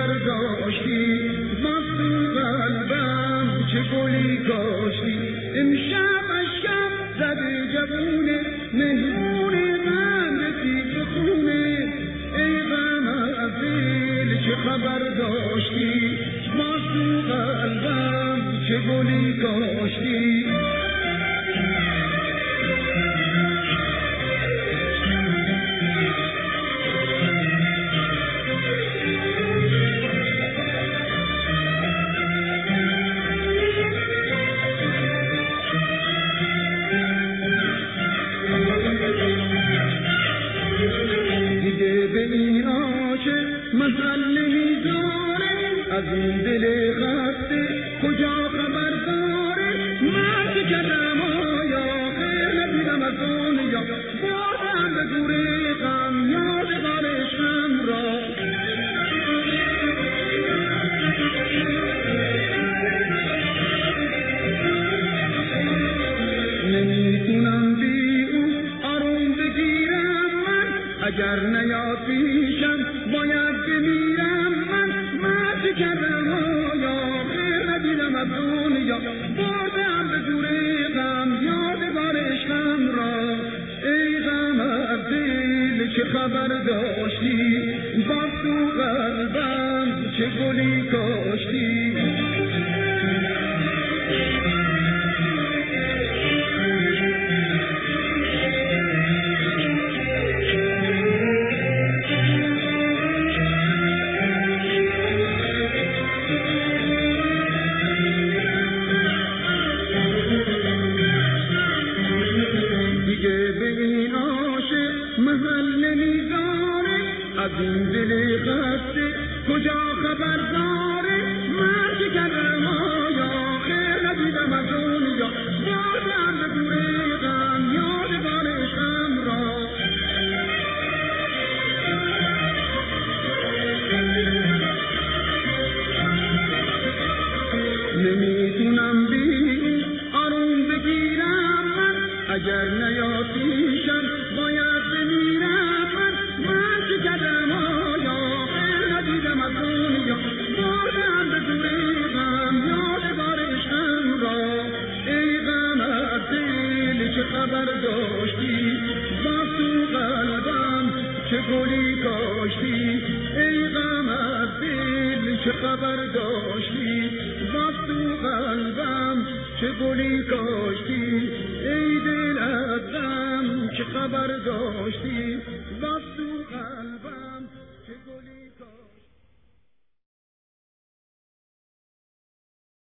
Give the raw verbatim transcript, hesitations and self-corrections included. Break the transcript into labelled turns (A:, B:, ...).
A: داشتی باز تو قلبم چه گلی کاشتی امشب اشکم زده جوونه مهمون من رسید به خونه ای غم از دل چه خبر داشتی باز تو قلبم چه گلی کاشتی محل میذاره از این دل خسته کجا خبر داره من چه کردم آیا خیر ندیدم از دنیا بردم به دور غم یادگار عشقم را نمیتونم بی او آروم بگیرم من اگر نیاد پیشم باید بمیرم من من چه کردم آیا خیر ندیدم از دنیا بردم به زور غم یادگار عشقم را ای غم از دل چه خبر داشتی باز تو قلبم چه گلی کاشتی محل نمیذاره از این دل خسته کجا خبر داره من چه کردم آیا خیر ندیدم از دنیا بردم به دور غم یادگار عشقم را نمیتونم بی آروم بگیرم من اگر نیاد پیشم باید بمیرم من من چه کردم آیا خیر ندیدم از دنیا بردم به دور غم یادگار عشقم را ای غم از دل چه خبر داشتی باز تو قلبم چه گلی کاشتی ای غم از دل چه خبر داشتی باز تو قلبم چه گلی کاشتی ای دل از غم چه خبر داشتی باز تو